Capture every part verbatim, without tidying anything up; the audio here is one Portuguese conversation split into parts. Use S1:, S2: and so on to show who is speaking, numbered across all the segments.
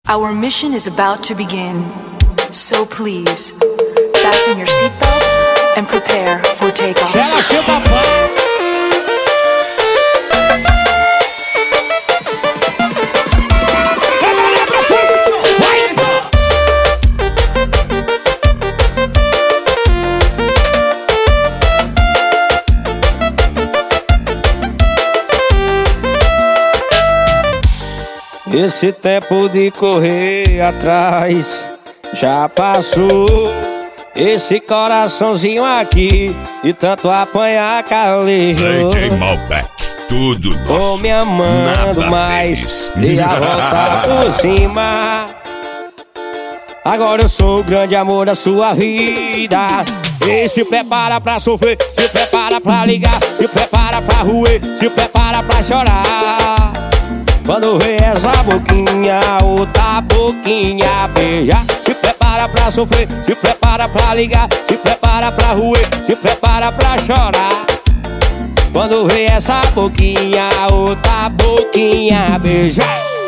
S1: Our mission is about to begin, so please, fasten your seatbelts and prepare for takeoff.
S2: Chega, chega, papai! Esse tempo de correr atrás já passou. Esse coraçãozinho aqui de tanto apanhar calejou.
S3: D J Malbec, tudo nosso.
S2: Tô me amando
S3: Nada
S2: mais,
S3: deles.
S2: dei a volta por cima. Agora eu sou o grande amor da sua vida. E se prepara pra sofrer, se prepara pra ligar, se prepara pra roer, se prepara pra chorar. Quando vê essa boquinha, outra boquinha beija. Se prepara pra sofrer, se prepara pra ligar, se prepara pra roer, se prepara pra chorar. Quando vê essa boquinha, outra boquinha beija.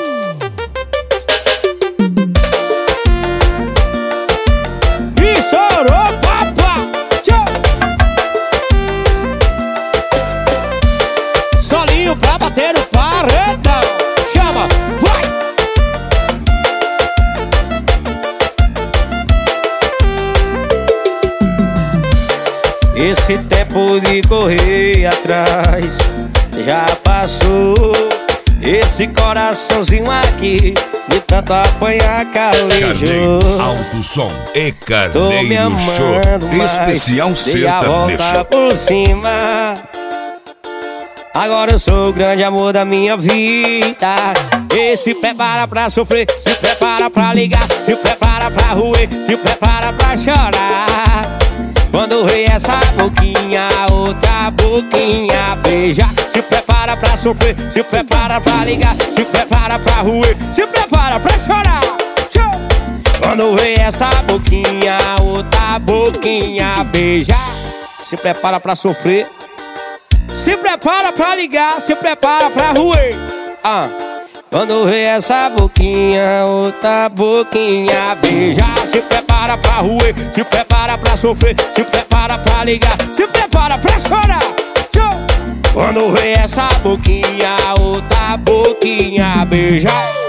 S2: E chorou, papá. Tchau. Solinho pra bater o paredão. Chama, vai! Esse tempo de correr atrás já passou. Esse coraçãozinho aqui de tanto apanhar calejou.
S3: Alto som e
S2: Tô me
S3: Carneiro Show
S2: amando mais,
S3: especial
S2: dei a volta
S3: sertanejo.
S2: por cima. Agora eu sou o grande amor da minha vida. E se prepara pra sofrer, se prepara pra ligar, se prepara pra roer, se prepara pra chorar. Quando vê essa boquinha, outra boquinha beija. Se prepara pra sofrer, se prepara pra ligar, se prepara pra roer, se prepara pra chorar. Quando vê essa boquinha, outra boquinha beija. Se prepara pra sofrer, se prepara pra ligar, se prepara pra roer. Ah. Quando vê essa boquinha, outra boquinha beija. Se prepara pra roer, se prepara pra sofrer, se prepara pra ligar, se prepara pra chorar. Quando vê essa boquinha, outra boquinha beija.